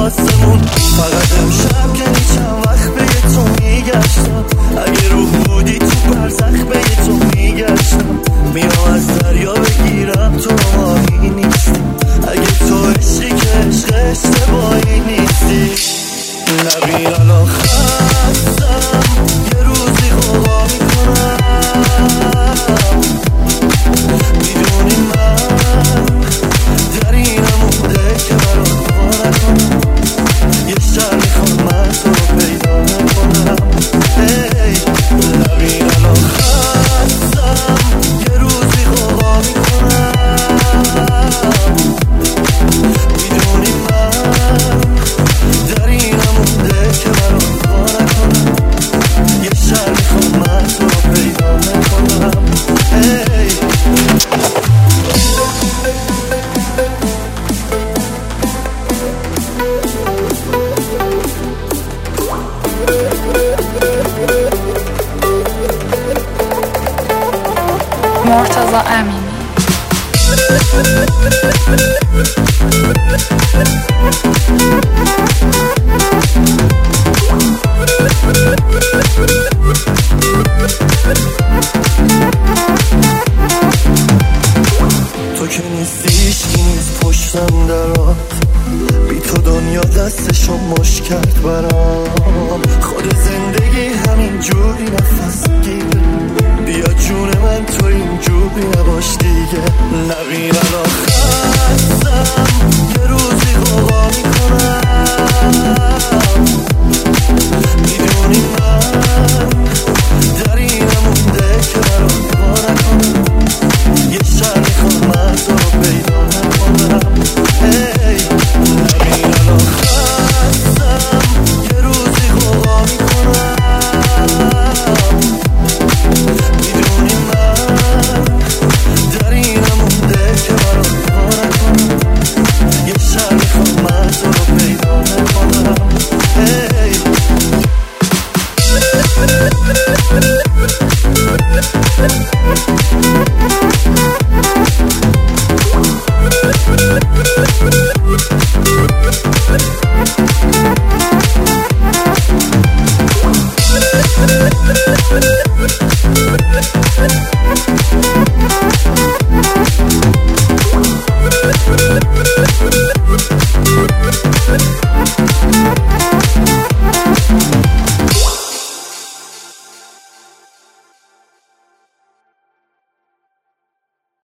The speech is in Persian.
آسمون. فقط امشب که چند وقت به تو میگشتم، اگه روح بودی تو برزخ به تو میگشتم. میام از دریا بگیرم تو ماهی نیستی، اگه تو عشقی که عشق اشتباهی نیستی. نبین الان خستم، یه روزی غوا میکنم. میدونی من در اینم مونده که برات دعا نکنم. یه شهر میخوام من تو رو پیدا نکنم. نبین الان خستم، یه روزی غوا میکنم. میدونی من در اینم مونده که برات دعا نکنم. یه شهر میخوام من تو رو پیدا نکنم. مرتضی امینی. تو که نیستی هیچکی نیست پشتم درات، بی تو دنیا دستشو مشت کرد برام. خود زندگی همین جوری نفس گیره، بیا جون من تو اینجوری نباش دیگه. نبین الان خستم، یه روزی غوا میکنم. میدونی من در اینم مونده که برات دعا نکنم. یه شهر میخوام من تو رو پیدا نکنم. نبین الان خستم، یه روزی غوا میکنم. میدونی من در اینم مونده که برات دعا نکنم. یه شهر میخوام من تو رو پیدا نکنم. We'll be right back.